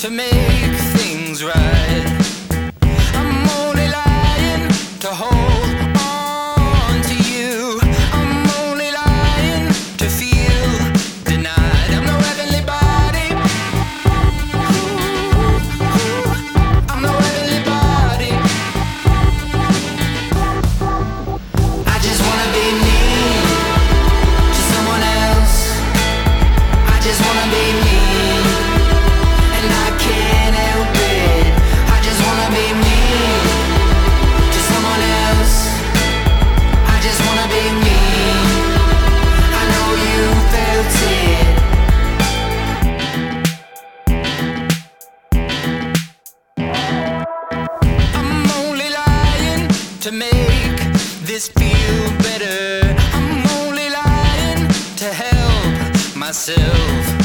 to make things right. I'm only lying to hold on to you. I'm only lying to feel denied. I'm no heavenly body. I'm no heavenly body. I just wanna be mean to someone else. I just wanna be mean, and I can't help it. I just wanna be mean to someone else. I just wanna be mean. I know you felt it. I'm only lying to make this feel better. I'm only lying to help myself.